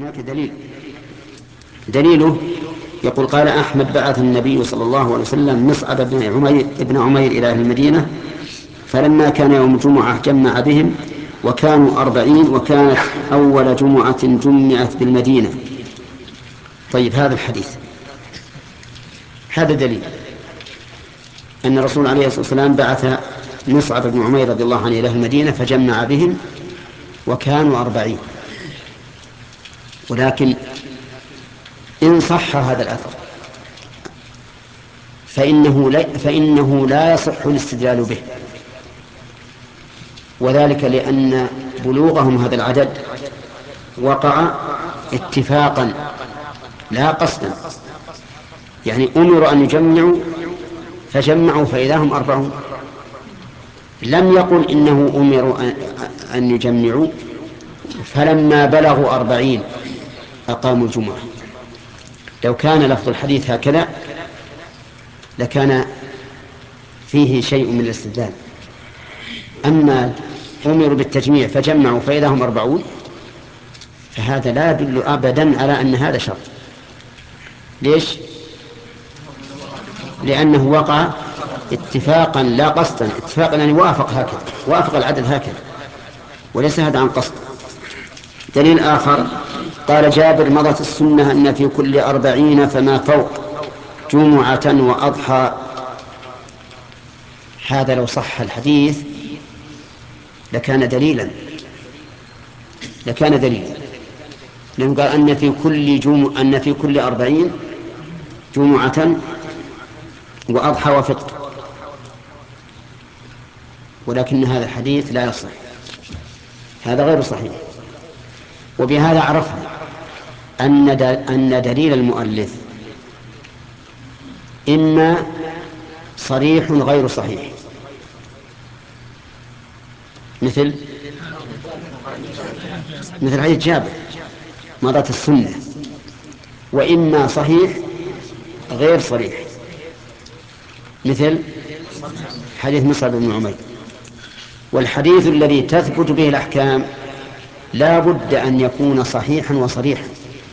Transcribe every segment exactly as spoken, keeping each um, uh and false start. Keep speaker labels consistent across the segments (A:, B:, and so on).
A: هناك دليل. دليله يقول قال أحمد بعث النبي صلى الله عليه وسلم مصعب بن عمير, ابن عمير إلى أهل المدينة، فلما كان يوم الجمعة جمع بهم وكانوا أربعين، وكانت أول جمعة جمعت بالمدينة. طيب هذا الحديث هذا دليل أن الرسول عليه الصلاة والسلام بعث مصعب بن عمير رضي الله عنه إلى المدينة فجمع بهم وكانوا أربعين. ولكن إن صح هذا الأثر فإنه لا, فإنه لا يصح الاستدلال به، وذلك لأن بلوغهم هذا العدد وقع اتفاقا لا قصدا، يعني أمروا أن يجمعوا فجمعوا فإذا هم أربعون. لم يقل إنه أمروا أن يجمعوا فلما بلغوا أربعين أقاموا الجمعة. لو كان لفظ الحديث هكذا لكان فيه شيء من الاستدلال. أما أمروا بالتجميع فجمعوا فإذا هم أربعون فهذا لا يدل أبدا على أن هذا شرط. ليش؟ لأنه وقع اتفاقا لا قصدا، اتفاقا يعني وافق هكذا، وافق العدد هكذا، وليس هذا عن قصد. دليل آخر قال جابر مضت السنة أن في كل أربعين فما فوق جمعة وأضحى. هذا لو صح الحديث لكان دليلا لكان دليلا لأنه قال أن في كل جمعة أن في كل أربعين جمعة وأضحى وفطر، ولكن هذا الحديث لا يصح، هذا غير صحيح. وبهذا عرفنا أن أن دليل المؤلف إما صريح غير صحيح، مثل مثل حديث جابر مضت السنة، وإما صحيح غير صريح مثل حديث مصعب بن عمير. والحديث الذي تثبت به الأحكام لا بد أن يكون صحيحا وصريحا،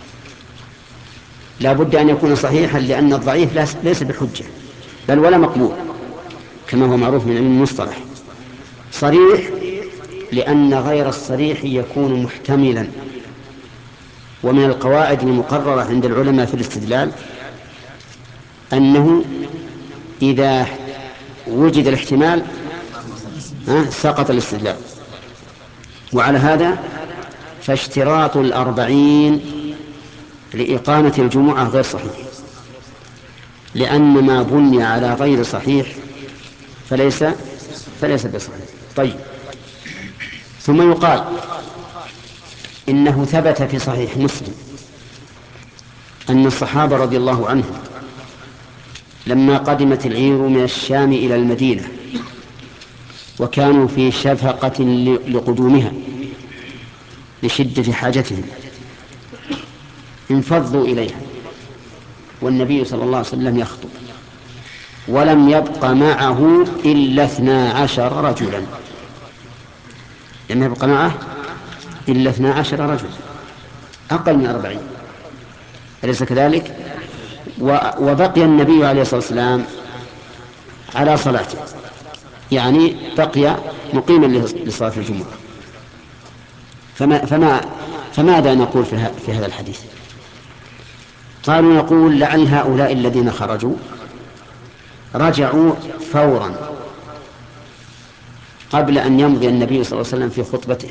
A: لا بد أن يكون صحيحا لأن الضعيف ليس بحجة بل ولا مقبول كما هو معروف من المصطلح. صريح لأن غير الصريح يكون محتملا، ومن القواعد المقررة عند العلماء في الاستدلال أنه إذا وجد الاحتمال سقط الاستدلال. وعلى هذا فاشتراط الأربعين لإقامة الجمعة غير صحيح، لأن ما بني على غير صحيح فليس فليس بصحيح. طيب، ثم يقال إنه ثبت في صحيح مسلم أن الصحابة رضي الله عنهم لما قدمت العير من الشام إلى المدينة وكانوا في شفقة لقدومها لشدة حاجتهم انفضوا إليها والنبي صلى الله عليه وسلم يخطب، ولم يبق معه إلا اثنا عشر رجلا، لم يبق معه إلا اثنا عشر رجلا، أقل من أربعين، أليس كذلك؟ وبقي النبي عليه الصلاة والسلام على صلاته، يعني بقي مقيما لصلاة الجمعة. فما فما فماذا نقول في هذا الحديث؟ قالوا نقول لعل هؤلاء الذين خرجوا رجعوا فورا قبل أن يمضي النبي صلى الله عليه وسلم في خطبته،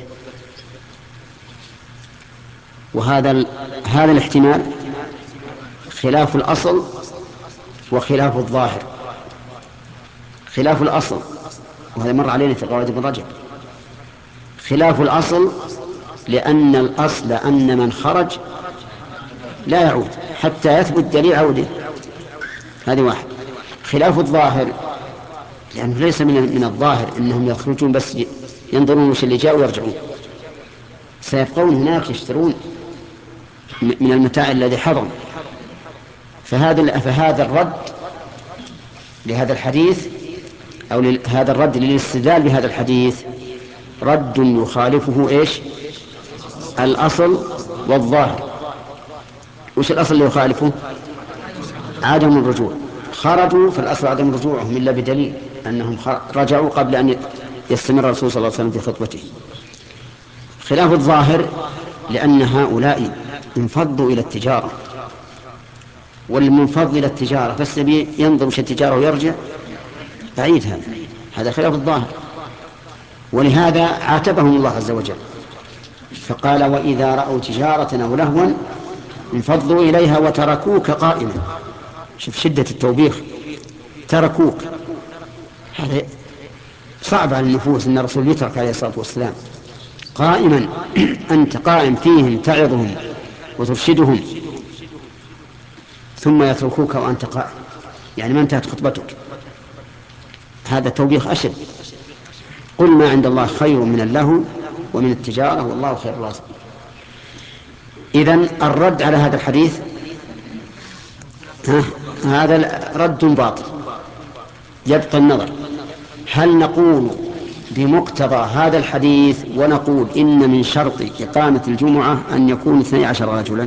A: وهذا هذا الاحتمال خلاف الأصل وخلاف الظاهر. خلاف الأصل، وهذا مر علينا في قواعد ابن رجب، خلاف الأصل لأن الأصل أن من خرج لا يعود حتى يثبت دليل عوده، هذه واحد. خلاف الظاهر لأنه ليس من من الظاهر إنهم يخرجون بس ينظرون وش اللي جاء ويرجعون، سيبقون هناك يشترون من المتاع الذي حضر. فهذا فهذا الرد لهذا الحديث أو هذا الرد للاستدلال بهذا الحديث رد يخالفه إيش؟ الأصل والظاهر. وش الأصل اللي يخالفه؟ عدم الرجوع. خرجوا في الأصل عدم رجوعهم إلا بدليل أنهم رجعوا قبل أن يستمر الرسول صلى الله عليه وسلم في خطبته. خلاف الظاهر لأن هؤلاء انفضوا إلى التجارة، والمنفض إلى التجارة بس ينظر وش التجارة ويرجع، بعيد هذا هذا خلاف الظاهر. ولهذا عاتبهم الله عز وجل فقال وإذا رأوا تجارة أو لهوا انفضوا إليها وتركوك قائما. شوف شدة التوبيخ، تركوك. هذا صعب على النفوس أن الرسول يترك عليه الصلاة والسلام قائما. أنت قائم فيهم تعظهم وترشدهم ثم يتركوك وأنت قائم، يعني ما انتهت خطبتك. هذا توبيخ أشد. قل ما عند الله خير من اللهو ومن التجارة والله خير الرازقين. إذن الرد على هذا الحديث ها هذا رد باطل. يبقى النظر هل نقول بمقتضى هذا الحديث ونقول إن من شرط إقامة الجمعة أن يكون اثني عشر رجلا.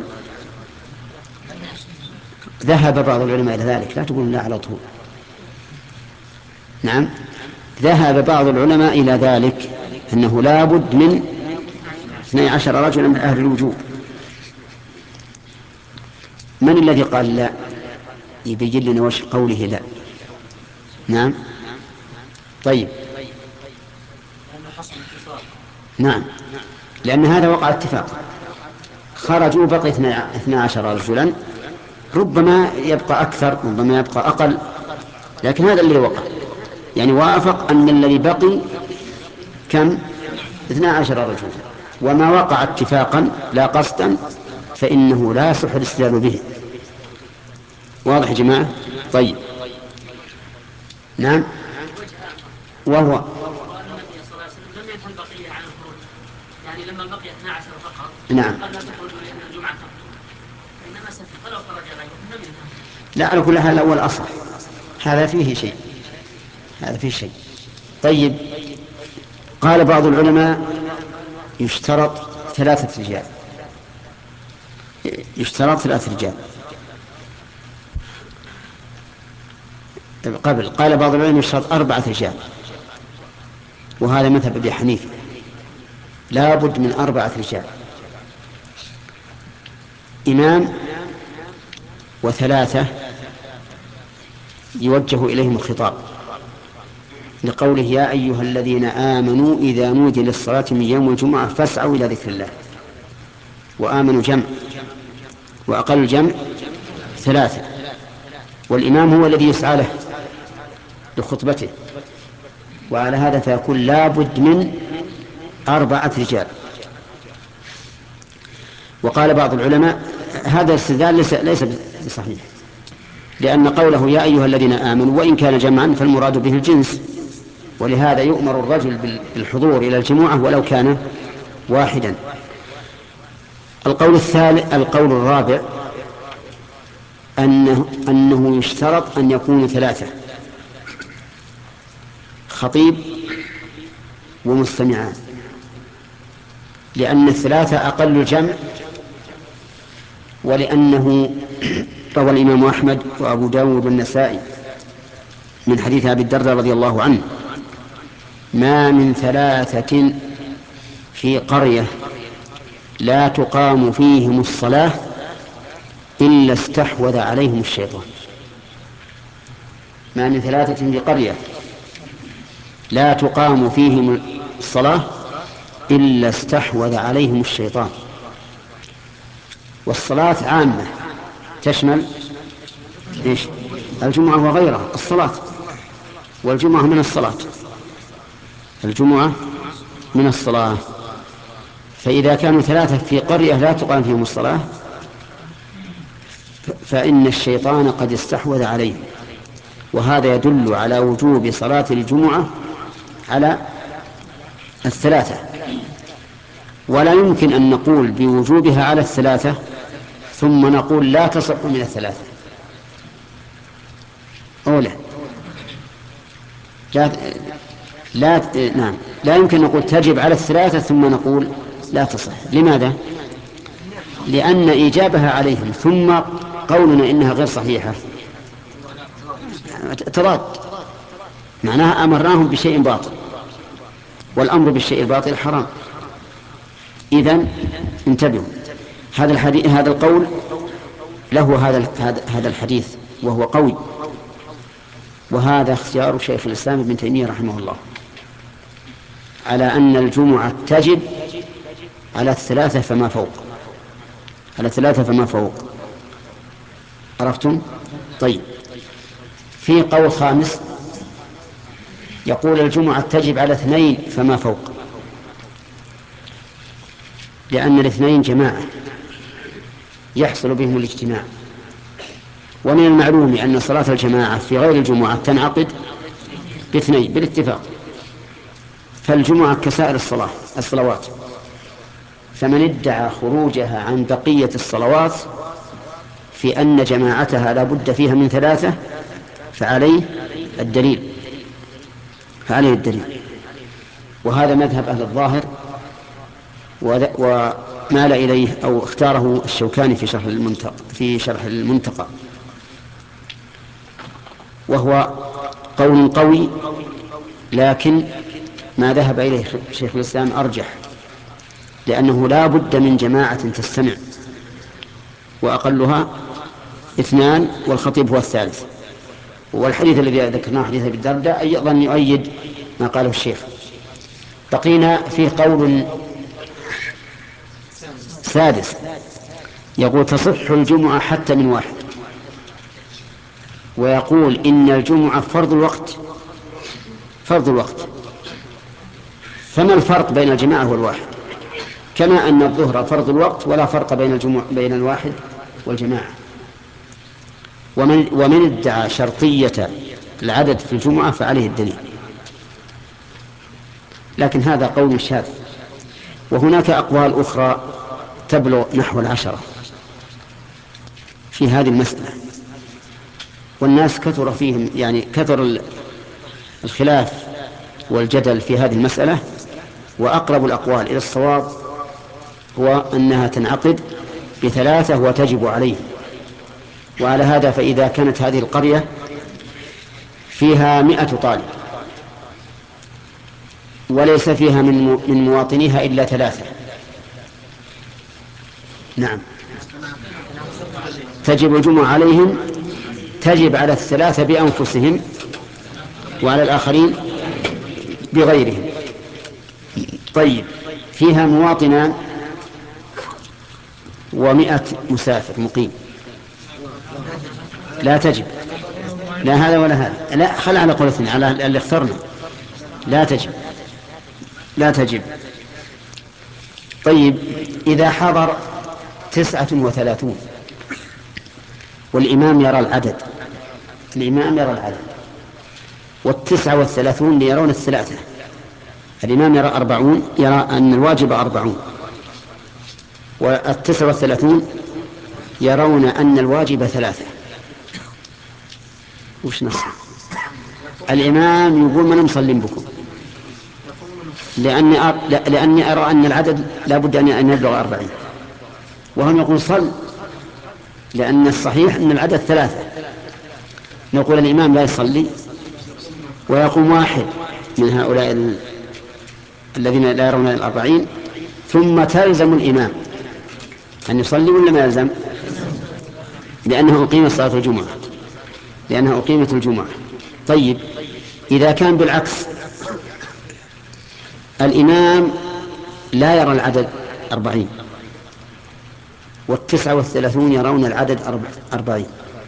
A: ذهب بعض العلماء إلى ذلك، لا تقول لا على طول. نعم، ذهب بعض العلماء إلى ذلك أنه لا بد من اثني عشر رجلا من أهل الوجوب. من الذي قال لا؟ يبين لنا وش قوله لا. نعم طيب نعم، لأن هذا وقع اتفاق. خرجوا بقي اثني عشر رجلا، ربما يبقى أكثر ربما يبقى أقل، لكن هذا اللي وقع. يعني وافق أن الذي بقي كم؟ اثني عشر رجلا. وما وقع اتفاقا لا قصدا فإنه لا يصح الاستدلال به. واضح يا جماعة؟ طيب نعم. وهو
B: يعني لما بقي اثنا عشر فقط
A: نعم
B: قد لا تخرج لأن الجمعة تخرج، إنما سفق لو خرج غيره.
A: لا، على كل حال الأول أصح، هذا فيه شيء هذا فيه شيء. طيب قال بعض العلماء يشترط ثلاثة رجال يشترط ثلاثة رجال قبل. قال بعض العلماء يشترط أربعة رجال، وهذا مذهب أبي حنيفة، لا بد من أربعة رجال: إمام وثلاثة يوجه إليهم الخطاب، لقوله يا أيها الذين آمنوا إذا نودي للصلاة من يوم الجمعة فاسعوا إلى ذكر الله. وآمنوا جمع، وأقل الجمع ثلاثة، والإمام هو الذي يسعى له لخطبته. وعلى هذا فيكون لا بد من أربعة رجال. وقال بعض العلماء هذا الاستدلال ليس, ليس بصحيح، لأن قوله يا أيها الذين آمنوا وإن كان جمعا فالمراد به الجنس، ولهذا يؤمر الرجل بالحضور إلى الجمعة ولو كان واحدا. القول الثالث القول الرابع أنه, أنه يشترط أن يكونوا ثلاثة: خطيب ومستمعان، لأن الثلاثة أقل الجمع، ولأنه روى الإمام أحمد وأبو داود والنسائي من حديث أبي الدرداء رضي الله عنه: ما من ثلاثة في قرية لا تقام فيهم الصلاة إلا استحوذ عليهم الشيطان. ما من ثلاثة في قرية لا تقام فيهم الصلاة إلا استحوذ عليهم الشيطان. والصلاة عامة تشمل إيش؟ الجمعة وغيرها. الصلاة والجمعة من الصلاة، الجمعة من الصلاة. فإذا كانوا ثلاثة في قرية لا تقام فيهم الصلاة فإن الشيطان قد استحوذ عليهم، وهذا يدل على وجوب صلاة الجمعة على الثلاثة. ولا يمكن أن نقول بوجوبها على الثلاثة ثم نقول لا تصح من الثلاثة. أولا لا, لا نعم لا يمكن نقول تجب على الثلاثة ثم نقول لا تصح. لماذا؟ لأن إيجابها عليهم ثم قولنا إنها غير صحيحة تضاد، معناها أمرناهم بشيء باطل، والأمر بالشيء الباطل حرام. إذن انتبهوا، هذا الحديث هذا القول له هذا هذا الحديث وهو قوي، وهذا اختيار شيخ الإسلام ابن تيمية رحمه الله على أن الجمعة تجب على الثلاثة فما فوق، على الثلاثة فما فوق. عرفتم؟ طيب، في قول خامس يقول الجمعة تجب على اثنين فما فوق، لأن الاثنين جماعة يحصل بهم الاجتماع، ومن المعلوم أن صلاة الجماعة في غير الجمعة تنعقد باثنين بالاتفاق، فالجمعة كسائر الصلاة الصلوات، فمن ادعى خروجها عن بقية الصلوات في أن جماعتها لا بد فيها من ثلاثة فعليه الدليل فعليه الدليل وهذا مذهب أهل الظاهر، ومال إليه أو اختاره الشوكاني في شرح المنتقى في شرح المنتقى، وهو قول قوي، لكن ما ذهب إليه شيخ الإسلام أرجح، لأنه لا بد من جماعة تستمع، وأقلها اثنان والخطيب هو الثالث. والحديث الذي ذكرناه حديث أبي الدرداء أيضا يؤيد ما قاله الشيخ. بقينا فيه قول سادس يقول تصح الجمعة حتى من واحد، ويقول إن الجمعة فرض الوقت فرض الوقت فما الفرق بين الجماعة والواحد؟ كما أن الظهر فرض الوقت ولا فرق بين الجمعة بين الواحد والجماعة. ومن, ومن ادعى شرطية العدد في الجمعة فعليه الدليل، لكن هذا قول شاذ، وهناك أقوال أخرى تبلغ نحو العشرة في هذه المسألة، والناس كثر فيهم يعني كثر الخلاف والجدل في هذه المسألة، وأقرب الأقوال إلى الصواب هو أنها تنعقد بثلاثة وتجب عليه. وعلى هذا فإذا كانت هذه القرية فيها مئة طالب وليس فيها من من مواطنيها إلا ثلاثة، نعم تجب الجمعة عليهم، تجب على الثلاثة بأنفسهم وعلى الآخرين بغيرهم. طيب، فيها مواطنان ومئة مسافر مقيم، لا تجب، لا هذا ولا هذا، لا خل على قولتنا على اللي اخترنا، لا تجب لا تجب. طيب، إذا حضر تسعة وثلاثون والإمام يرى العدد الإمام يرى العدد والتسعة والثلاثون يرون الثلاثة، الإمام يرى أربعون، يرى أن الواجب أربعون، والتسعة والثلاثون يرون أن الواجب ثلاثة، وش نصر؟ الإمام يقول من مصلين بكم، لأني, أر... لأني أرى أن العدد لا بد أن يبلغ أربعين، وهم يقول صل، لأن الصحيح أن العدد ثلاثة. نقول الإمام لا يصلي ويقوم واحد من هؤلاء ال... الذين لا يرون الأربعين، ثم تلزم الإمام أن يصلي ولا ما يلزم؟ لأنه أقيمت صلاة الجمعة لأنها أقيمت الجمعة. طيب، إذا كان بالعكس الإمام لا يرى العدد أربعين والتسعة والثلاثون يرون العدد أربعين،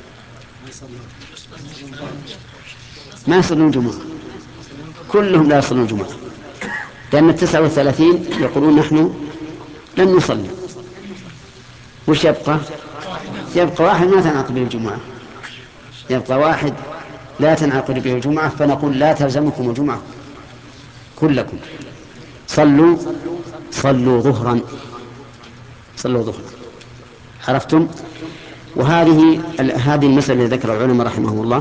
A: ما يصلون الجمعة، كلهم لا يصلون الجمعة، لأن التسعة والثلاثين يقولون نحن لن نصلي. وش يبقى؟ يبقى واحد ما تنعقد به الجمعة، يبقى واحد لا تنعقد به الجمعة، فنقول لا تلزمكم الجمعة كلكم، صلوا صلوا ظهرا صلوا ظهرا. عرفتم؟ وهذه هذه المسألة التي ذكر العلماء رحمهم الله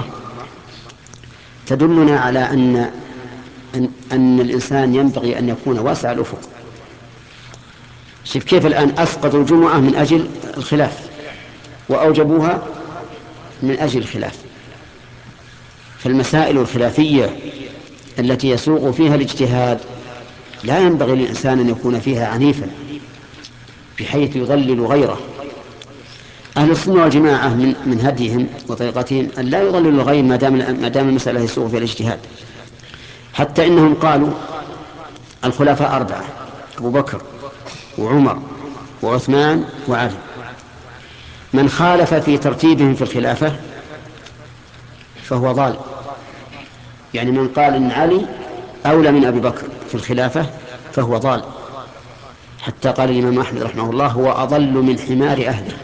A: تدلنا على أن أن, أن الإنسان ينبغي أن يكون واسع الأفق، شوف كيف الآن أسقطوا الجمعة من أجل الخلاف وأوجبوها من أجل الخلاف. فالمسائل الخلافية التي يسوق فيها الاجتهاد لا ينبغي للإنسان أن يكون فيها عنيفا بحيث يضلل غيره. أهل السنة والجماعة من, من هديهم وطريقتهم أن لا يضللوا الغير ما دام ما دام المسألة يسوق فيها الاجتهاد. حتى إنهم قالوا الخلفاء أربعة: أبو بكر وعمر وعثمان وعلي. من خالف في ترتيبهم في الخلافة فهو ضال. يعني من قال إن علي أولى من أبي بكر في الخلافة فهو ضال. حتى قال الإمام أحمد رحمه الله: هو أضل من حمار أهله.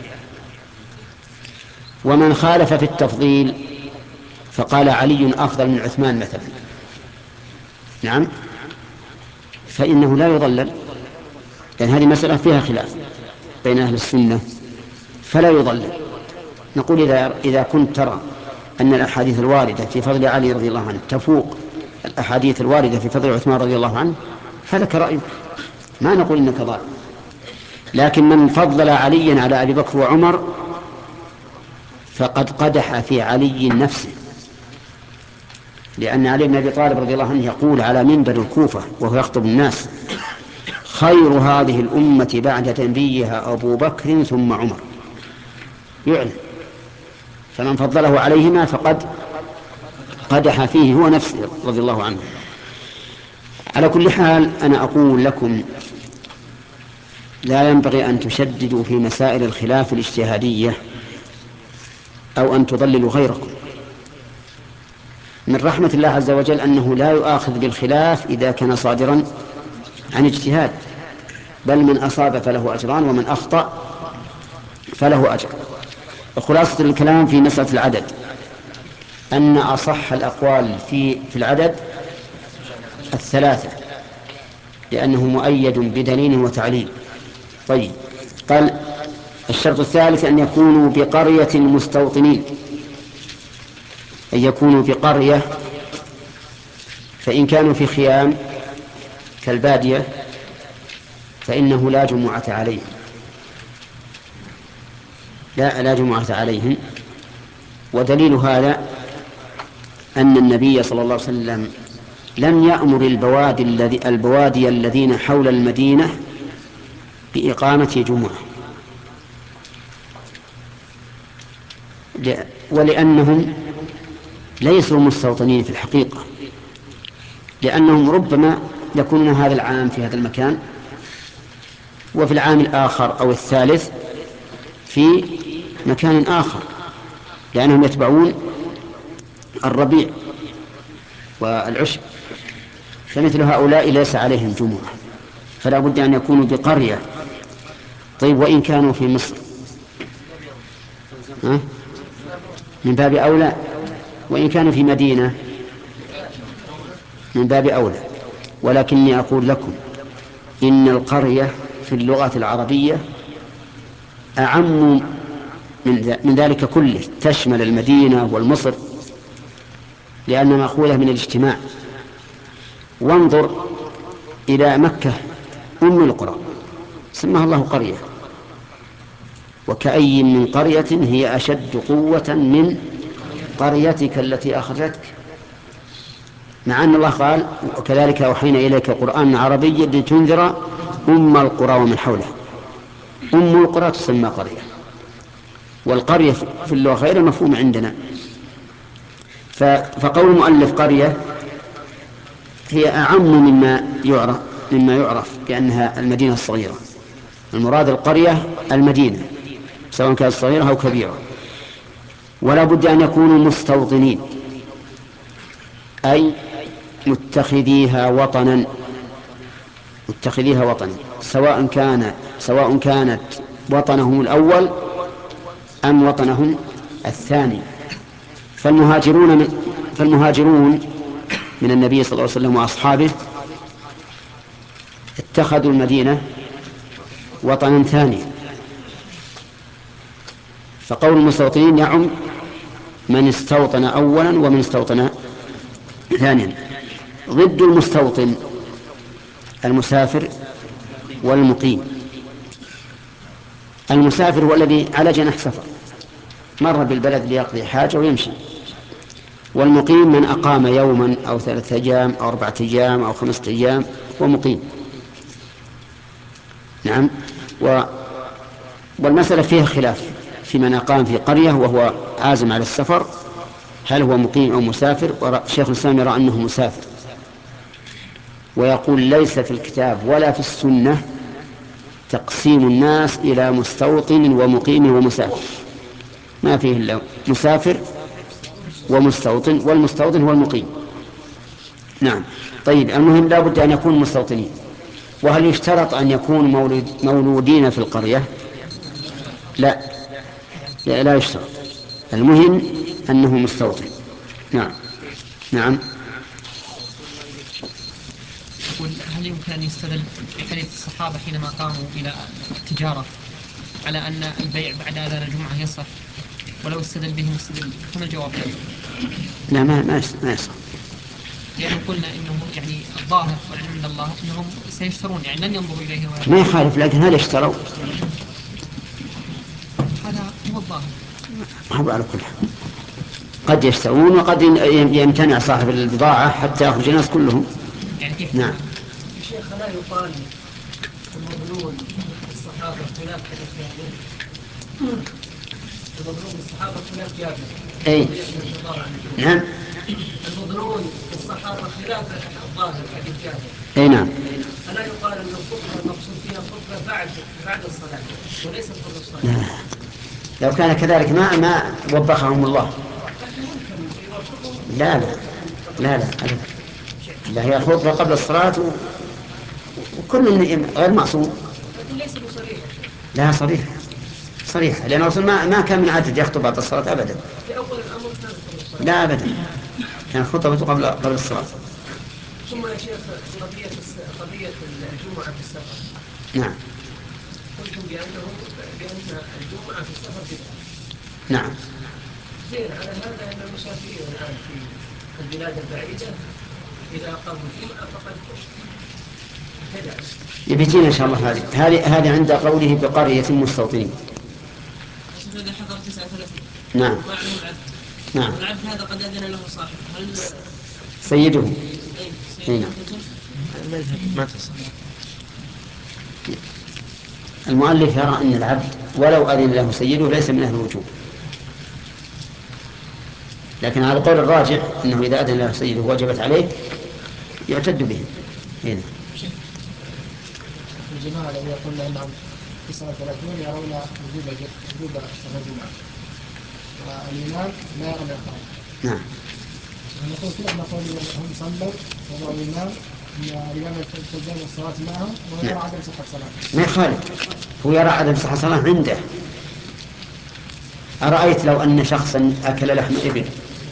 A: ومن خالف في التفضيل فقال علي أفضل من عثمان مثلا، نعم، فإنه لا يضلل، لأن هذه مسألة فيها خلاف بين أهل السنة فلا يضلل. نقول إذا, إذا كنت ترى أن الأحاديث الواردة في فضل علي رضي الله عنه تفوق الأحاديث الواردة في فضل عثمان رضي الله عنه فلك رأيك، ما نقول إنك ضال. لكن من فضل عليا على أبي بكر وعمر فقد قدح في علي نفسه، لأن علي بن أبي طالب رضي الله عنه يقول على منبر الكوفة وهو يخطب الناس: خير هذه الأمة بعد نبيها أبو بكر ثم عمر، يعلن. فمن فضله عليهما فقد قدح فيه هو نفسه رضي الله عنه. على كل حال أنا أقول لكم لا ينبغي أن تشددوا في مسائل الخلاف الاجتهادية أو أن تضللوا غيركم. من رحمة الله عز وجل أنه لا يؤاخذ بالخلاف إذا كان صادرا عن اجتهاد، بل من أصاب فله أجران ومن أخطأ فله أجر. خلاصة الكلام في مسألة العدد أن أصح الأقوال في في العدد الثلاثة، لأنه مؤيد بدليل وتعليل. طيب، قال الشرط الثالث أن يكونوا بقرية مستوطنين، أن يكونوا بقرية، فإن كانوا في خيام كالبادية فإنه لا جمعة عليهم، لا لا جمعة عليهم. ودليل هذا أن النبي صلى الله عليه وسلم لم يأمر البوادي الذي البوادي الذين حول المدينة بإقامة جمعة، ولأنهم ليسوا مستوطنين في الحقيقة، لأنهم ربما يكونون هذا العام في هذا المكان وفي العام الآخر أو الثالث في مكان آخر، لأنهم يتبعون الربيع والعشب، فمثل هؤلاء ليس عليهم جمعة، فلا بد أن يكونوا بقرية. طيب، وإن كانوا في مصر ها؟ من باب أولى، وإن كانوا في مدينة من باب أولى. ولكني أقول لكم إن القرية في اللغة العربية أعم من ذلك كله، تشمل المدينة والمصر، لأن مأخوذة من الاجتماع. وانظر إلى مكة أم القرى سماها الله قرية، وكأي من قرية هي أشد قوة من قريتك التي أخرجتك، مع أن الله قال وكذلك أوحينا إليك قرآن عربي لتنذر أم القرى ومن حولها. أم القرى تسمى قرية، والقرية في اللغة غير مفهوم عندنا. فقول المؤلف قرية هي أعم مما يعرف مما يعرف بأنها المدينة الصغيرة. المراد القرية المدينة سواء كانت صغيرة أو كبيرة. ولا بد أن يكونوا مستوطنين، أي متخذيها وطنا، متخذيها وطنا، سواء كان سواء كانت وطنهم الأول أم وطنهم الثاني. فالمهاجرون من فالمهاجرون من النبي صلى الله عليه وسلم وأصحابه اتخذوا المدينة وطنا ثانيا. فقول المستوطنين يعم من استوطن أولا ومن استوطن ثانيا. ضد المستوطن المسافر والمقيم، المسافر هو الذي على جناح سفر، مر بالبلد ليقضي حاجة ويمشي. والمقيم من أقام يوما أو ثلاثة أيام أو أربعة أيام أو خمسة أيام هو مقيم. نعم. و والمسألة فيها خلاف في من أقام في قرية وهو عازم على السفر، هل هو مقيم أو مسافر؟ شيخ الإسلام يرى أنه مسافر، ويقول ليس في الكتاب ولا في السنة تقسيم الناس إلى مستوطن ومقيم ومسافر، ما فيه إلا مسافر ومستوطن، والمستوطن هو المقيم. نعم. طيب، المهم لا بد أن يكون مستوطنين. وهل يشترط أن يكون مولود مولودين في القرية؟ لا، لا, لا يشترط، المهم أنه مستوطن. نعم. نعم.
C: هل يمكن أن يستدل بحديث الصحابة حينما قاموا إلى التجارة على أن البيع بعد أذان الجمعة يصح، ولو استدل به مستدل؟ هنا الجواب
A: لا، ما ما ما يصح،
C: لأنه قلنا إنه يعني الظاهر والعلم عند الله أنهم سيشترون، يعني لن ينظروا إليه.
A: ما يخالف، لكن هل اشتروا؟
C: هذا هو الظاهر.
A: هو على كل حال قد يشترون وقد يمتنع صاحب البضاعة حتى يخرج الناس كلهم.
C: يعني كيف؟
A: نعم.
D: شيخ، لا يقال المظلوم الصحابة خلاف جابر؟ المظلوم الصحابة خلاف جابر.
A: أي نعم.
D: المظلوم الصحابة خلاف الظاهر حديث جابر.
A: أي نعم.
D: ألا يقال أن الخطبة المقصود فيها الخطبة بعد بعد الصلاة وليست قبل الصلاة؟
A: لا. لو كان كذلك ما ما وبخهم الله. لا لا لا لا أبدا. لا، هي الخطبة قبل الصلاة و... وكل من غير معصوم.
D: لكن ليس بصريحة.
A: لا، صريحة صريحة، لأن الرسول ما ما كان من عادة يخطب بعد الصلاة أبدا.
D: في أول الأمر كان قبل الصلاة.
A: لا أبدا، كان خطبته قبل قبل الصلاة.
D: ثم يا شيخ، قضية قضية الجمعة في السفر.
A: نعم.
D: قلتم بأنه بأن الجمعة في السفر بدعة.
A: نعم.
D: زين، على هذا أن المسافرين الآن في البلاد البعيدة إذا قاموا الجمعة فقد ابتدع.
A: يبيتين إن شاء الله. هذه هذه هذه عند قوله بقرية مستوطنين.
B: إذا حضر تسعة وثلاثين.
A: نعم.
B: ومعلوم العبد.
A: نعم.
B: والعبد هذا قد أذن له صاحب، هل
A: سيده.
B: أي
A: أي نعم.
B: المذهب ما تصح.
A: المؤلف يرى أن العبد ولو أذن له سيده ليس من أهل الوجوب، لكن على القول الراجح أنه إذا أذن له سيده وجبت عليه يعتد به. هنا
E: الجماعة الذين يقولون أنهم تسعة وثلاثين يرون وجوب وجوب صلاة الجمعة، والإمام لا يرى الإقامة.
A: نعم.
E: نقول كيف نقول هم صلوا وضعوا الإمام أن الإمام تلزم الصلاة معهم ويرى عدم صحة صلاة؟
A: ما يخالف، هو يرى عدم صحة صلاة عنده. أرأيت لو أن شخصا أكل لحم إبل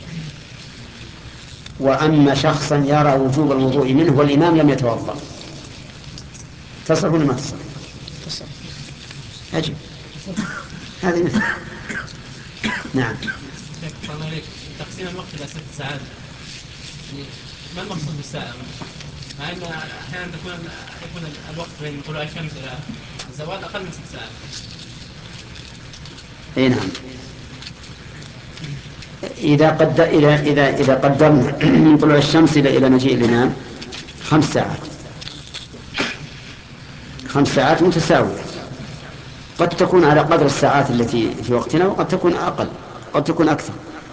A: وأما شخصا يرى وجوب الوضوء منه والإمام لم يتوضأ، تصح ولا ما تصح؟
E: تصح.
A: أجل، هذه مثل. نعم.
B: الله عليك، تقسيم الوقت إلى ست ساعات، ما المقصود بالساعة؟ مع أن أحيانا تكون يكون الوقت بين طلوع الشمس إلى الزوال أقل من ست ساعات.
A: أي نعم. إذا قد إذا إذا إذا قدرنا من طلوع الشمس إلى إلى مجيء الإمام خمس ساعات، خمس ساعات متساوية، قد تكون على قدر الساعات التي في وقتنا وقد تكون أقل، قد تكون أكثر.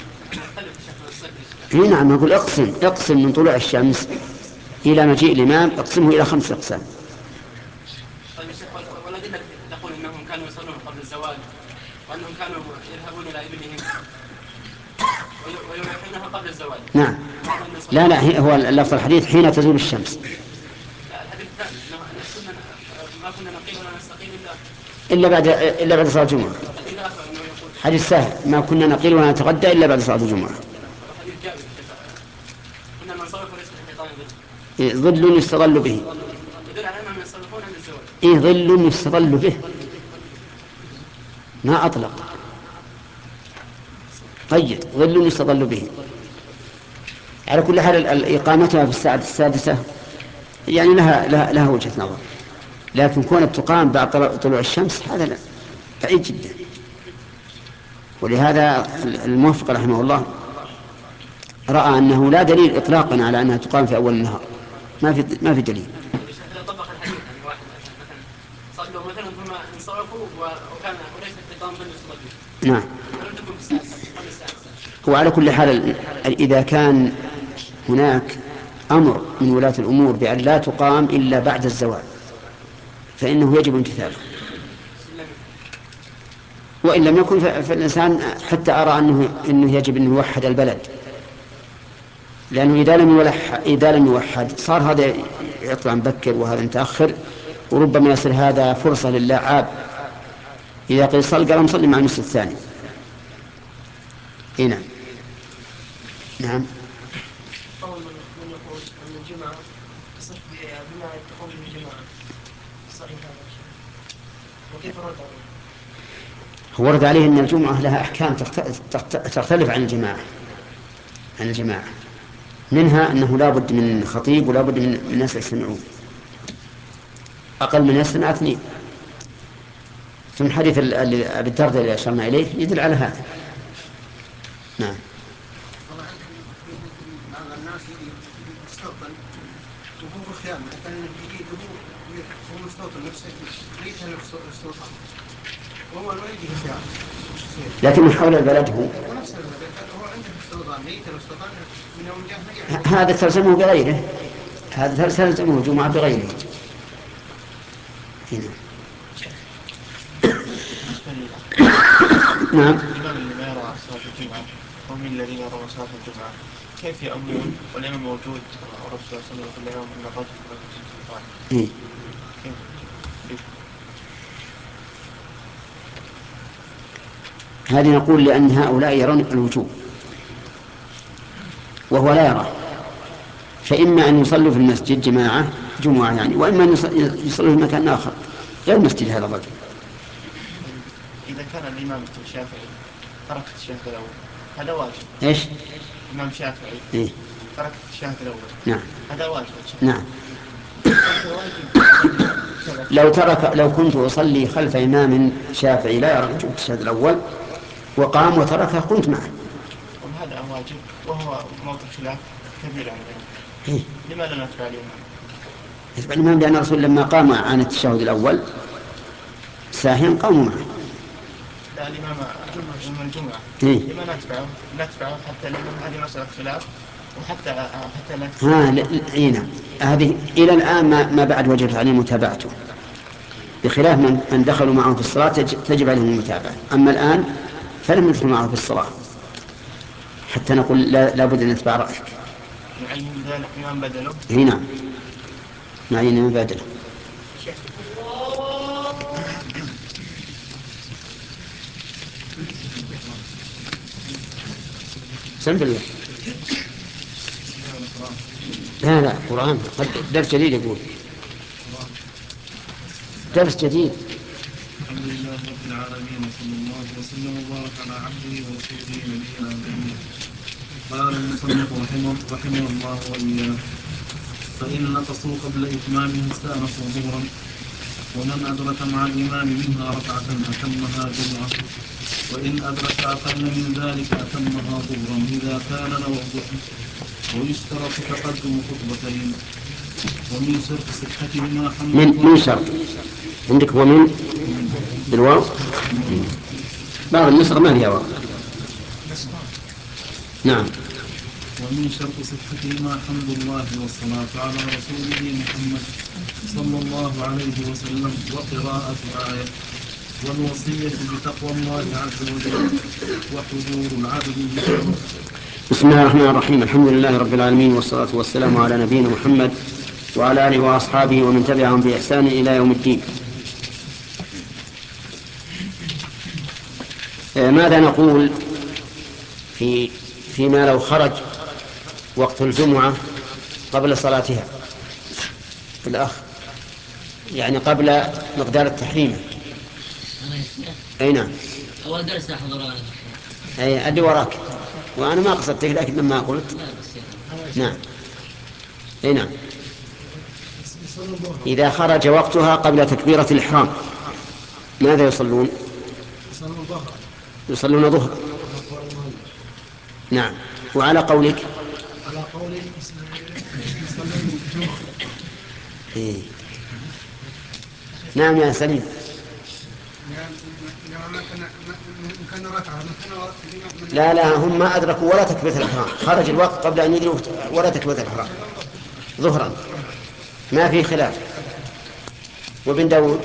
A: هنا نعم، نقول اقسم اقسم من طلوع الشمس إلى مجيء الإمام، اقسمه إلى خمس أقسام.
B: طيب الشيخ، والذين تقول أنهم كانوا يصلون قبل الزوال وأنهم كانوا يذهبون إلى إبلهم ويريحونها قبل الزوال.
A: نعم. لا لا، هو اللفظ الحديث حين تزول الشمس.
B: لا، الحديث الثاني كنا ما كنا نقيل ولا نستقيم إلا
A: إلا بعد إلا بعد صلاة الجمعة. حديث سهل، ما كنا نقيل ولا نتغدى إلا بعد صلاة الجمعة.
B: حديث جابر كنا ننصرف وليس في حيطان ظل.
A: ظل يستظل به.
B: يدل على أنهم يصرفون عند الزوال.
A: إيه، ظل يستظل به، ما أطلق. قيد ظل يستظل به. على كل حال إقامتها في الساعة السادسة يعني لها لها, لها وجهة نظر، لكن كونت تقام بعد طلوع الشمس هذا لا بعيد جدا. ولهذا الموفق رحمه الله رأى أنه لا دليل إطلاقا على أنها تقام في أول النهار، ما في ما في دليل.
B: إذا طبق الحديث يعني واحد مثلا مثلا صلوا مثلا ثم انصرفوا وكان وليس الإقامة من الصلاة.
A: نعم. وعلى كل حال إذا كان هناك أمر من ولاة الأمور بأن لا تقام إلا بعد الزوال فإنه يجب امتثاله، وإن لم يكن فالإنسان حتى أرى أنه إنه يجب أن يوحد البلد، لأنه إذا لم يوحد إذا لم يوحد صار هذا يطلع مبكر وهذا متأخر، وربما يصير هذا فرصة للاعب إذا قيل صل قال مصلي مع النصف الثاني. هنا نعم.
D: قول من يقول أن الجمعة تصح بما تقوم به الجماعة صحيح هذا الشيء، وكيف رد عليه؟
A: هو ورد عليه أن الجمعة لها أحكام تختلف عن الجماعة عن الجماعة منها أنه لا بد من خطيب ولا بد من الناس يستمعون، أقل من يستمع اثنين. ثم حديث أبي الدرداء اللي أشرنا إليه يدل على هذا. نعم.
F: بعض الناس يستوطن وهو في الخيام مثلا يجي هو مستوطن نفسه ليس له استوطان وهو ما يجي في الخيام
A: لكن حول البلد هو
F: ونفس البلد هو عنده استوطان ليس له استوطان من يوم جاء
A: هذا تلزمه بغيره، هذا تلزمه الجمعة بغيره. هنا. نعم.
G: الإمام اللي ما يرى صلاة الجمعة ومن الذين يرون صلاة الجمعة كيف يأمون والإمام موجود ورسول الله صلى الله عليه وسلم من الرجل
A: إيه؟
G: كيف؟
A: هذه نقول لأن هؤلاء يرون الوجوب وهو لا يراه، فإما أن يصلوا في المسجد جماعة جمعة يعني، وإما أن يصلوا في مكان آخر غير مسجد هذا الرجل.
G: إذا كان الإمام الشافعي ترك الشهادة الأول هذا واجب.
A: إيش؟
G: الإمام الشافعي
A: إيه؟
G: ترك الشهادة الأول.
A: نعم.
G: هذا واجب.
A: نعم. لو ترك لو كنت أصلي خلف إمام شافعي لا يرى وجوب الشهادة الأول وقام وتركه قمت معه.
G: وهذا واجب وهو موضع خلاف كبير عن
A: إيه؟
G: لماذا نتبع الإمام؟
A: نتبع الإمام لأن الرسول لما قام عن التشهد الأول ساهيا قاموا معه.
G: لا الإمام الجمعة
A: إيه؟
G: لما نتبعه نتبعه حتى لما هذه مسألة خلاف وحتى حتى لا
A: ها ل... هذه إلى الآن ما, ما بعد وجبت عليهم متابعته، بخلاف من, من دخلوا معه في الصلاة تجب عليهم المتابعة. أما الآن فلم يدخلوا معه في الصلاة حتى نقول لا, لا بد أن نتبع رأيك.
G: نعين ذلك إمام بدله.
A: هنا نعين إمام بدله. سم بالله. لا لا قرآن درس جديد يقول درس جديد.
H: الحمد لله رب العالمين وصلى الله وسلم وبارك على عبده ورسوله نبينا محمد. قال المصنف رحمه رحمه الله وإياه: فإن نقصوا قبل إتمامها استأنفوا ظهرا، ومن أدرك مع الإمام منها ركعة أتمها جمعة، وإن أدرك أقل من ذلك أتمها ظهرا إذا كان له الضحى. ويشترط تقدم خطبتين. ومن شرط صحتهما حمل
A: من من شرط عندك ومن بالواو بعض النسخ ما فيها واو. نعم.
H: ومن شرط صحتهما حمد الله والصلاة على رسوله محمد صلى الله عليه وسلم وقراءة آية، والوصية بتقوى الله عز وجل، وحضور العبد.
A: بسم الله الرحمن الرحيم. الحمد لله رب العالمين والصلاة والسلام على نبينا محمد وعلى آله وأصحابه ومن تبعهم بإحسان إلى يوم الدين. ماذا نقول في فيما لو خرج وقت الجمعة قبل صلاتها الأخ، يعني قبل مقدار التحريم؟ أي نعم.
I: أول درس أحضر
A: أي أدي وراك وأنا ما قصدتك لكن لما قلت نعم. أي نعم. إذا خرج وقتها قبل تكبيرة الإحرام ماذا يصلون؟
E: يصلون ظهرا.
A: يصلون ظهرا. نعم. وعلى قولك
E: على قولي يصلون الجمعة.
A: إيه. نعم يا سليم. لا لا هم ما أدركوا ولا تكبيرة الإحرام، خرج الوقت قبل أن يدركوا ولا تكبيرة الإحرام ظهرا، ما في خلاف. وابن داود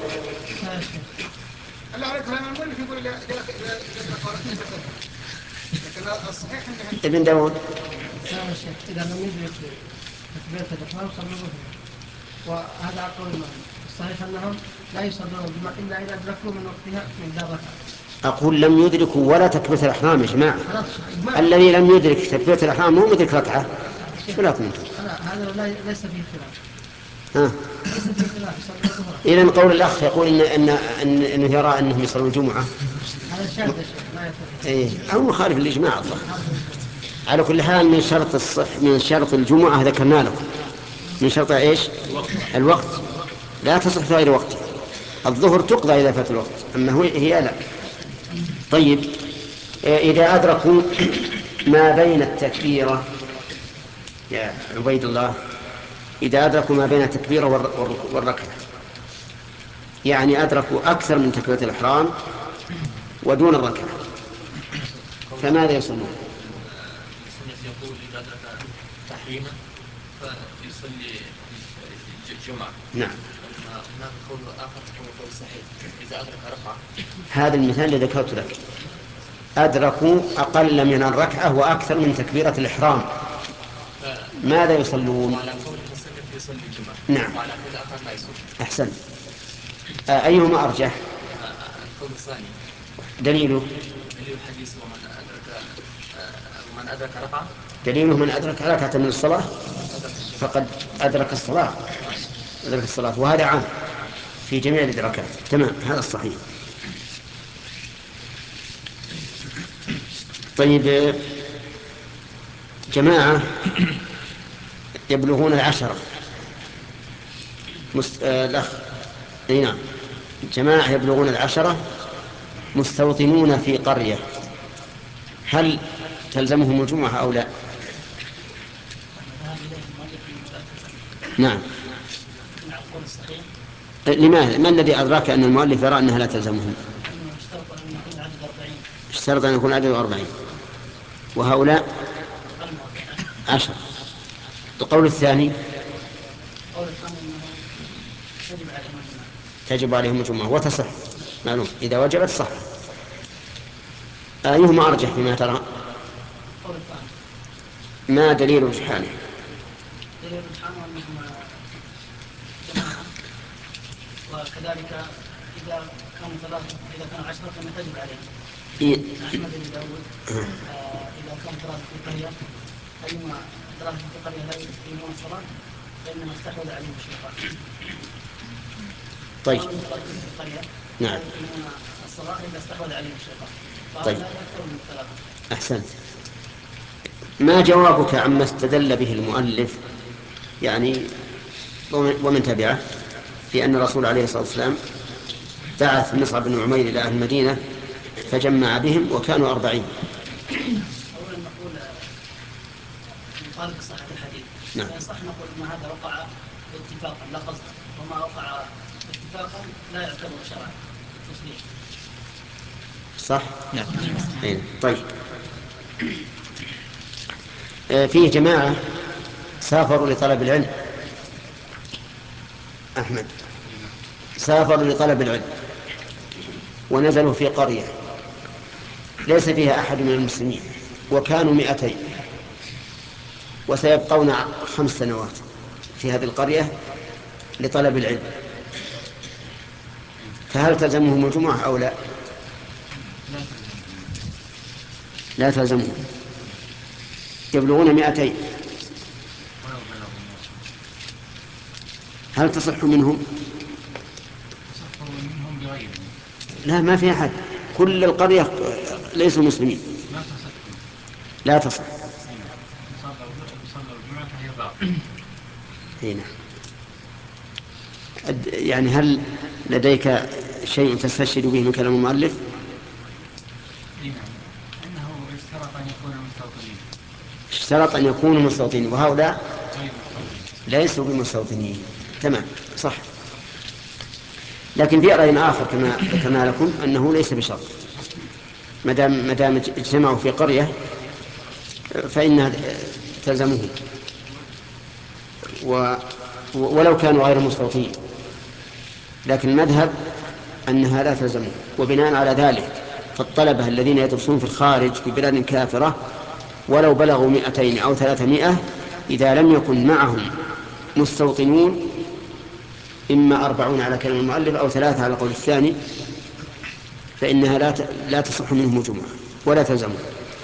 A: ابن داود
D: نعم الشيخ إذا لم يدرك تكبيرة الإحرام صلوا ظهرا، وهذا على قول المؤلف. الصحيح أنهم لا يصلون الجمعة إلا إذا أدركوا من وقتها من ذا ركعة.
A: أقول لم يدركوا ولا تكبيرة الإحرام يا جماعة. الذي لم يدرك تكبيرة الإحرام مو مدرك ركعة. لا
D: هذا لا ليس فيه خلاف.
A: ها. إذن قول الأخ يقول إن إن إن إنه يرى أنهم يصلون الجمعة.
D: هذا شاذ يا شيخ لا يفهم.
A: إيه أو مخالف للإجماع الظاهر. على كل حال من شرط الصح من شرط الجمعة ذكرنا لكم. من شرط إيش؟ الوقت. لا تصح في غير وقت. الظهر تقضى إذا فات الوقت، أما هي لا. طيب إذا أدركوا ما بين التكبيرة يا عبيد الله، إذا أدركوا ما بين التكبيرة والركعة، يعني أدركوا أكثر من تكبيرة الإحرام ودون الركعة، فماذا يصلون؟
I: يقول إذا أدرك تحريما فيصلي الجمعة.
A: نعم.
I: هناك قول آخر هو قول صحيح إذا أدرك ركعة.
A: هذا المثال الذي ذكرت لك، أدركوا أقل من الركعة وأكثر من تكبيرة الإحرام، ماذا يصلون؟
I: وعلى قول المصنف يصلي الجمعة.
A: نعم.
I: وعلى قول آخر لا يصلي.
A: أحسن. آه أيهما أرجح؟
I: القول الثاني.
A: دليله؟
I: دليل الحديث ومن أدرك ومن أدرك ركعة.
A: دليله من أدرك ركعة من الصلاة فقد أدرك الصلاة. أدرك الصلاة، وهذا عام في جميع الإدراكات. تمام، هذا الصحيح. طيب جماعة يبلغون العشرة مست... آه الأخ نعم، جماعة يبلغون العشرة مستوطنون في قرية، هل تلزمهم الجمعة أو لا؟ نعم. لماذا؟ ما الذي أدراك أن المؤلف يرى أنها لا تلزمهم؟ اشترط أن يكون عدد أربعين وهؤلاء عشر. القول الثاني تجب عليهم الجمعة وتصح، معلوم إذا وجبت صح. أيهما أرجح فيما ترى؟ ما دليل رجحانه؟
D: دليل رجحانه أنهم جماعة، وكذلك إذا كانوا ثلاثة إذا كانوا عشرة فما تجب عليهم.
A: إيه؟
D: أحمد بن داود إذا كان ثلاثة في قرية أيما ثلاثة في قرية لا يقيمون الصلاة فإنما استحوذ عليهم الشيطان.
A: طيب.
D: نعم. الصلاة إذا استحوذ عليهم الشيطان.
A: طيب. أحسنت. ما جوابك عما استدل به المؤلف يعني ومن تبعه في أن الرسول عليه الصلاة والسلام بعث مصعب بن عمير إلى أهل المدينة فجمع بهم وكانوا أربعين؟
D: أولا نقول مخالف صحة الحديث.
A: نعم.
D: صح نقول أن هذا وقع اتفاقا لا قصدا، وما وقع اتفاقا لا يعتبر شرعا تصديق.
A: صح؟ نعم. طيب فيه جماعة سافروا لطلب العلم. أحمد سافروا لطلب العلم ونزلوا في قرية ليس فيها أحد من المسلمين وكانوا مئتين وسيبقون خمس سنوات في هذه القرية لطلب العلم، فهل تلزمهم الجمعة أو لا؟ لا تلزمهم. يبلغون مئتين، هل تصح منهم؟
J: تصح منهم بغيرهم.
A: لا ما في أحد، كل القرية ليسوا مسلمين.
J: لا تصح.
A: لا تصح.
J: صلوا الجمعة فهي باطلة.
A: هنا يعني هل لديك شيء تستشهد به من كلام المؤلف؟
J: اي نعم، انه اشترط ان يكونوا مستوطنين.
A: اشترط ان يكونوا مستوطنين، وهؤلاء
J: غير
A: ليسوا بمستوطنين. تمام، صح. لكن في رأي آخر كما ذكرنا لكم أنه ليس بشرط، ما دام ما دام اجتمعوا في قرية فإنها تلزمهم، و ولو كانوا غير مستوطنين، لكن المذهب أنها لا تلزمهم. وبناء على ذلك فالطلبة الذين يدرسون في الخارج في بلاد كافرة ولو بلغوا مئتين أو ثلاثمائة، إذا لم يكن معهم مستوطنون، إما أربعون على كلام المؤلف أو ثلاثة على قول الثاني، فإنها لا لا تصح منهم الجمعة ولا تلزمهم.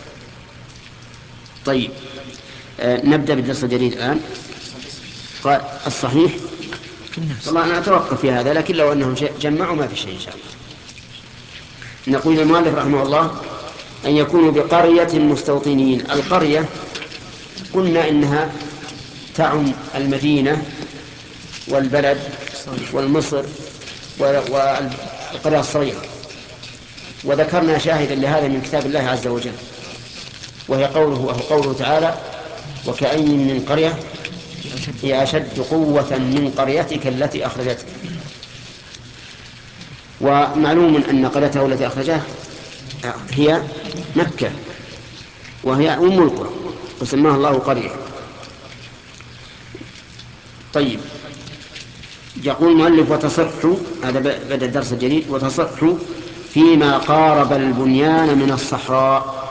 A: طيب، آه نبدأ بالدرس الجديد الآن. قال الصحيح، والله أنا أتوقف في هذا، لكن لو أنهم جمعوا ما في شيء إن شاء الله. نقول المؤلف رحمه الله أن يكونوا بقرية مستوطنين. القرية قلنا إنها تعم المدينة والبلد والمصر والقرية الصغيرة، وذكرنا شاهدا لهذا من كتاب الله عز وجل، وهي قوله وهو قوله تعالى: وكأي من قرية هي أشد قوة من قريتك التي أخرجتك. ومعلوم أن قريته التي أخرجها هي مكة، وهي أم القرى، وسماها الله قرية. طيب، يقول المؤلف: وتصح، هذا بدأ الدرس الجديد، وتصح فيما قارب البنيان من الصحراء.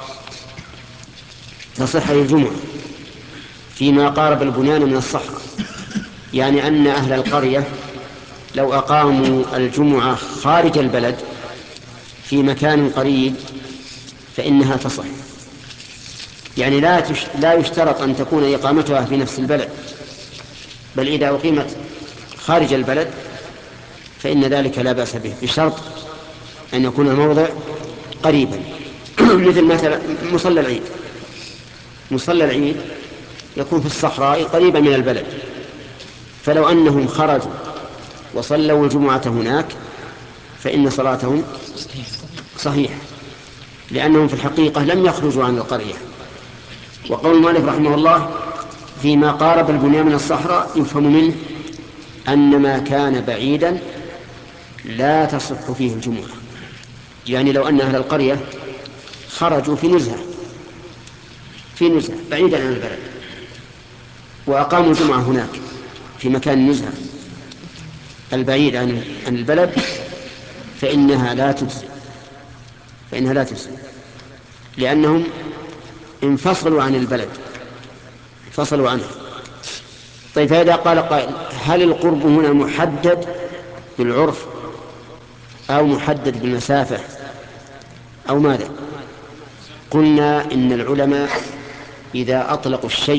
A: تصح الجمعة فيما قارب البنيان من الصحراء، يعني أن أهل القرية لو أقاموا الجمعة خارج البلد في مكان قريب فإنها تصح. يعني لا لا يشترط أن تكون إقامتها في نفس البلد، بل إذا أقيمت خارج البلد فإن ذلك لا بأس به، بشرط أن يكون الموضع قريبا. مثل مثلا مصلى العيد، مصلى العيد يكون في الصحراء قريبا من البلد، فلو أنهم خرجوا وصلوا الجمعة هناك فإن صلاتهم صحيح، لأنهم في الحقيقة لم يخرجوا عن القرية. وقول المؤلف رحمه الله: فيما قارب البنيان من الصحراء، يفهم منه أن ما كان بعيدا لا تصح فيه الجمعة. يعني لو أن أهل القرية خرجوا في نزهة في نزهة بعيدا عن البلد وأقاموا الجمعة هناك في مكان نزهة البعيد عن البلد فإنها لا تجزئ فإنها لا تجزئ لأنهم انفصلوا عن البلد، انفصلوا عنه. طيب، فإذا قال قائل: هل القرب هنا محدد بالعرف أو محدد بالمسافة أو ماذا؟ قلنا إن العلماء إذا أطلقوا الشيء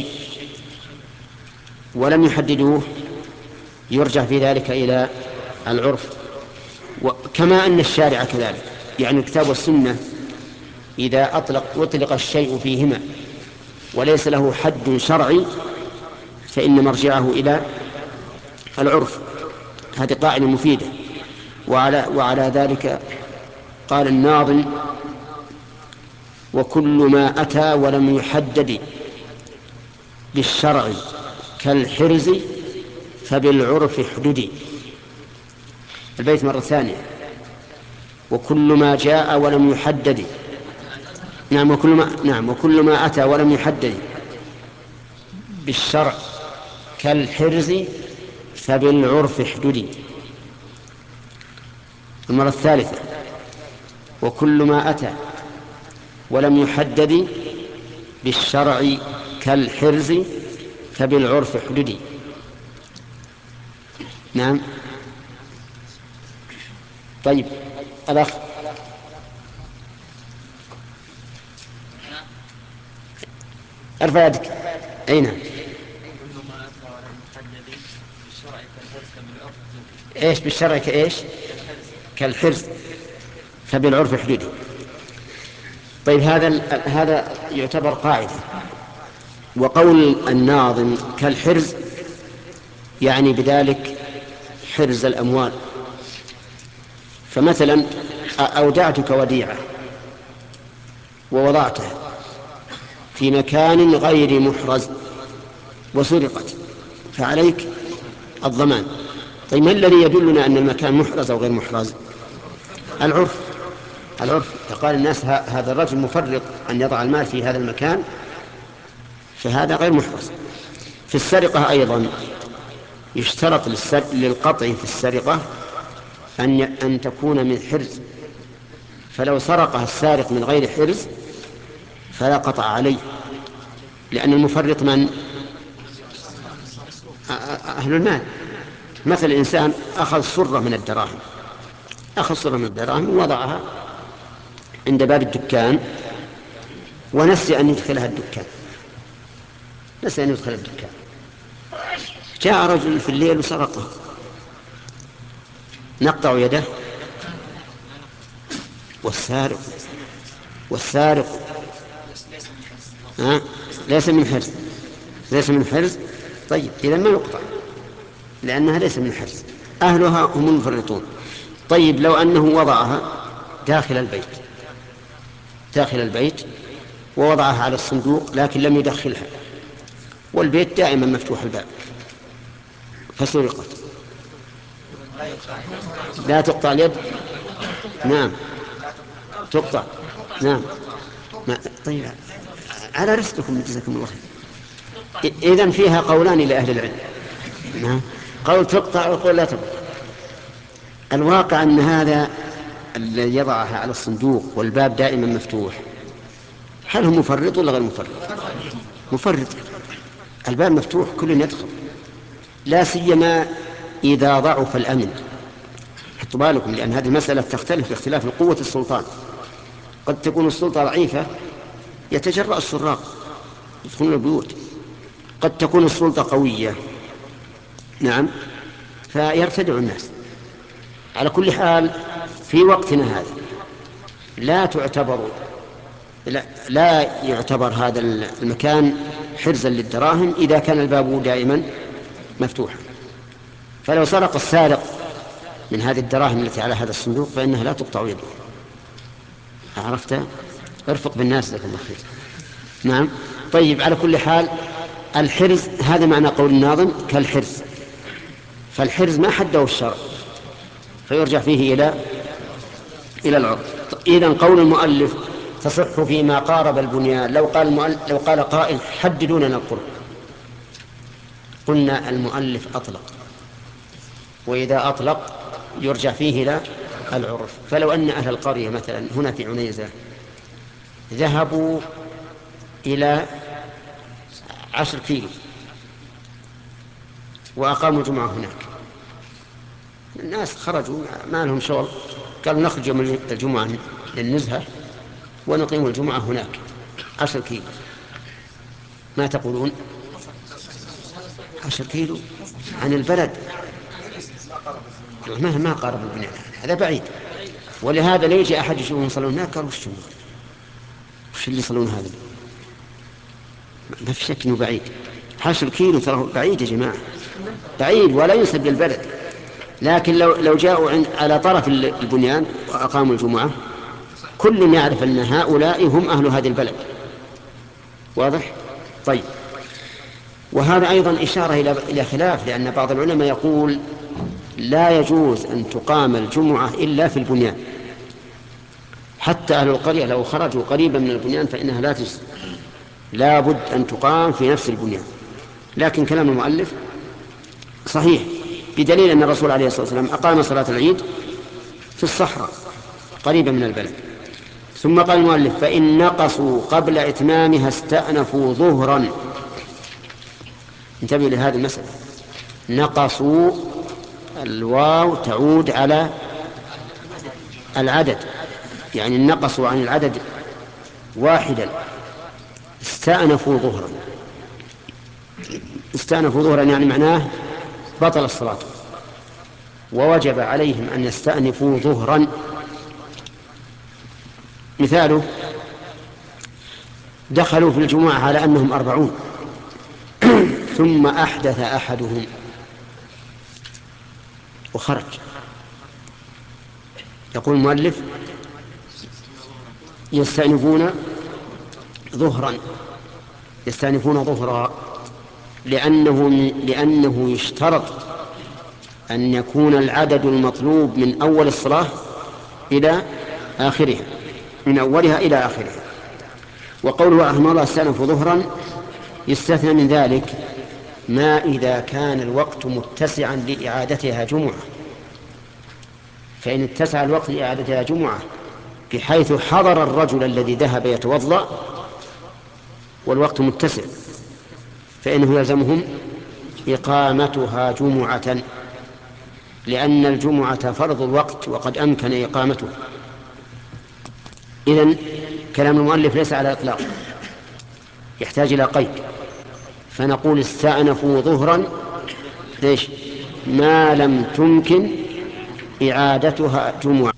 A: ولم يحددوه يرجع في ذلك إلى العرف، كما أن الشارع كذلك، يعني الكتاب والسنة إذا أطلق أطلق الشيء فيهما وليس له حد شرعي فإن مرجعه إلى العرف. هذه قاعدة مفيدة. وعلى, وعلى ذلك قال الناظم: وكل ما أتى ولم يحدد بالشرع كالحرز فبالعرف احددي. البيت مرة ثانية: وكل ما جاء ولم يحدد، نعم وكل ما, نعم وكل ما أتى ولم يحدد بالشرع كالحرز فبالعرف احددي. المرة الثالثة: وكل ما أتى ولم يحدد بالشرع كالحرز فبالعرف احددي. نعم. طيب، الأخ ارفع يدك. أين؟ ايش بالشرع كايش؟ كالحرز فبالعرف حدودي. طيب، هذا هذا يعتبر قاعدة. وقول الناظم كالحرز يعني بذلك حرز الأموال. فمثلا أودعتك وديعة ووضعتها في مكان غير محرز وسرقت فعليك الضمان. طيب ما الذي يدلنا أن المكان محرز أو غير محرز؟ العرف. العرف قال الناس هذا الرجل مفرط أن يضع المال في هذا المكان، فهذا غير محرز. في السرقة أيضا يشترط للقطع في السرقة أن أن تكون من حرز، فلو سرقها السارق من غير حرز فلا قطع عليه، لأن المفرط من؟ أهل المال. مثل الإنسان أخذ صرة من الدراهم أخذ صرة من الدراهم ووضعها عند باب الدكان ونسي أن يدخلها الدكان نسي أن يدخل الدكان جاء رجل في الليل وسرقها، نقطع يده؟ والسارق والسارق ها؟ ليس من حرز ليس من حرز طيب إذا ما يقطع لأنها ليس من حرز، أهلها هم المفرطون. طيب لو أنه وضعها داخل البيت داخل البيت ووضعها على الصندوق لكن لم يدخلها والبيت دائما مفتوح الباب فسرقت، لا تقطع اليد؟ نعم تقطع. نعم ما. طيب على رزقكم جزاكم الله خير. إذن فيها قولان لأهل العلم، نعم قول تقطع وقول لا تقطع. الواقع أن هذا الذي يضعها على الصندوق والباب دائما مفتوح هل هو مفرط ولا غير مفرط؟ مفرط. الباب مفتوح كل يدخل، لا سيما إذا ضعف الأمن. حطوا بالكم لأن هذه المسألة تختلف باختلاف قوة السلطان. قد تكون السلطة ضعيفة يتجرأ السراق يدخلون البيوت، قد تكون السلطة قوية نعم فيرتدع الناس. على كل حال في وقتنا هذا لا تعتبر لا, لا يعتبر هذا المكان حرزا للدراهم إذا كان الباب دائما مفتوحا. فلو سرق السارق من هذه الدراهم التي على هذا الصندوق فإنها لا تقطع يده. عرفت؟ ارفق بالناس لك الله خير. نعم طيب على كل حال الحرز هذا معنى قول الناظم كالحرز، فالحرز ما حده الشرع فيرجع فيه إلى إلى العرف. إذن قول المؤلف تصح فيما قارب البنيان. لو قال المؤلف لو قال قائل حددوا لنا القرب قلنا المؤلف أطلق، وإذا أطلق يرجع فيه إلى العرف. فلو أن أهل القرية مثلا هنا في عنيزة ذهبوا إلى عشر كيلو وأقاموا الجمعة هناك، الناس خرجوا ما لهم شغل قالوا نخرج يوم الجمعة للنزهة ونقيم الجمعة هناك عشر كيلو، ما تقولون؟ عشر كيلو عن البلد ما ما قارب البنيان، هذا بعيد. ولهذا لو يجي أحد يشوفهم يصلون هناك قالوا وش وش اللي يصلون هذا؟ ما في شك إنه بعيد. عشر كيلو ترى بعيد يا جماعة، بعيد ولا ينسب للبلد. لكن لو لو جاءوا عند على طرف البنيان وأقاموا الجمعة كل يعرف أن هؤلاء هم أهل هذه البلد. واضح؟ طيب وهذا أيضا إشارة إلى إلى خلاف، لأن بعض العلماء يقول لا يجوز أن تقام الجمعة إلا في البنيان، حتى أهل القرية لو خرجوا قريبا من البنيان فإنها لا تجزي، لا بد أن تقام في نفس البنيان. لكن كلام المؤلف صحيح بدليل أن الرسول عليه الصلاة والسلام أقام صلاة العيد في الصحراء قريبا من البلد. ثم قال المؤلف فإن نقصوا قبل إتمامها استأنفوا ظهرا. انتبهوا لهذه المسألة، نقصوا الواو تعود على العدد، يعني نقصوا عن العدد واحدا استأنفوا ظهرا. استأنفوا ظهرا يعني معناه بطل الصلاة، ووجب عليهم أن يستأنفوا ظهرا. مثاله دخلوا في الجمعة على أنهم أربعون ثم أحدث أحدهم وخرج، يقول المؤلف يستأنفون ظهرا، يستأنفون ظهرا، لأنه, لأنه يشترط أن يكون العدد المطلوب من أول الصلاة إلى آخرها، من أولها إلى آخرها. وقوله رحمه الله استأنفوا ظهرا يستثنى من ذلك ما إذا كان الوقت متسعا لإعادتها جمعة، فإن اتسع الوقت لإعادتها جمعة بحيث حضر الرجل الذي ذهب يتوضأ والوقت متسع، فإنه يلزمهم إقامتها جمعة، لأن الجمعة فرض الوقت وقد أمكن إقامته. إذن كلام المؤلف ليس على إطلاق، يحتاج إلى قيد، فنقول استأنفوا ظهرا ليش؟ ما لم تمكن إعادتها جمعة.